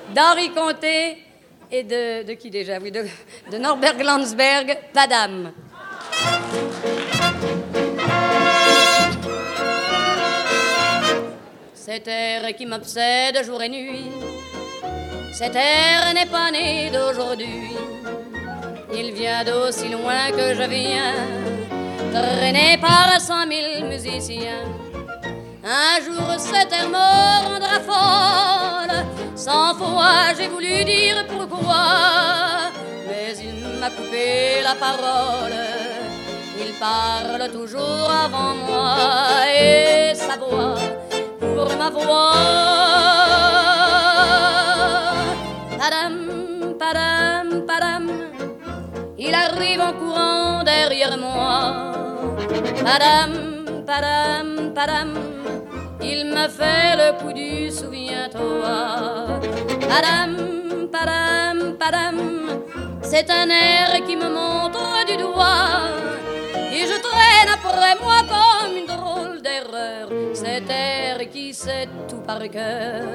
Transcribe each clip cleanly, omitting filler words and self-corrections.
d'Henri Comté et de qui déjà? Oui, de Norbert Glansberg, Padam. Cet air qui m'obsède jour et nuit, cet air n'est pas né d'aujourd'hui. Il vient d'aussi loin que je viens, traîné par 100 000 musiciens. Un jour cet air me rendra folle, 100 fois j'ai voulu dire pourquoi, mais il m'a coupé la parole. Il parle toujours avant moi et sa voix pour ma voix. Padam, padam, padam, il arrive en courant derrière moi. Padam, padam, padam, il me fait le coup du souviens-toi. Padam, padam, padam, c'est un air qui me montre du doigt. Et je traîne après moi comme une drôle d'erreur cet air qui sait tout par cœur.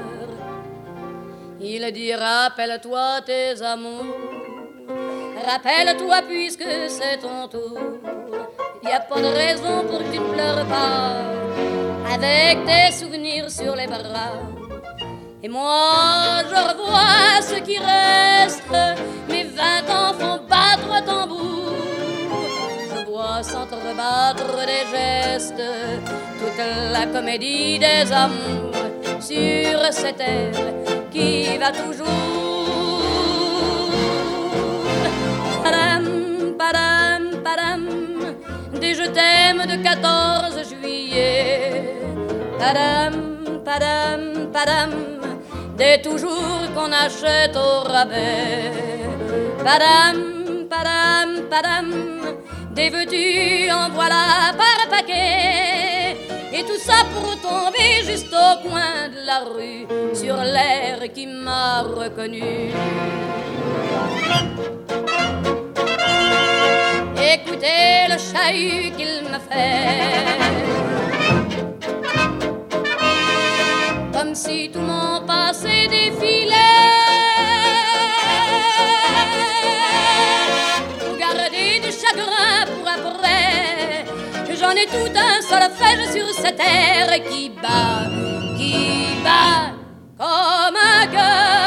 Il dit rappelle-toi tes amours, rappelle-toi puisque c'est ton tour. Y a pas de raison pour que tu ne pleures pas avec tes souvenirs sur les bras. Et moi je revois ce qui reste, mes 20 ans font battre tambour. Je vois s'entrebattre des gestes, toute la comédie des amours sur cette air qui va toujours. Padam, padam, padam, des je t'aime de 14 juillet. Padam, padam, padam, des toujours qu'on achète au rabais. Padam, padam, padam, des veux-tu en voilà par paquet. Et tout ça pour tomber juste au coin de la rue sur l'air qui m'a reconnu. Écoutez le chahut qu'il me fait, comme si tout mon passé défilait. Pour garder du chagrin pour après, j'en ai tout un solfège sur cette terre qui bat comme un cœur.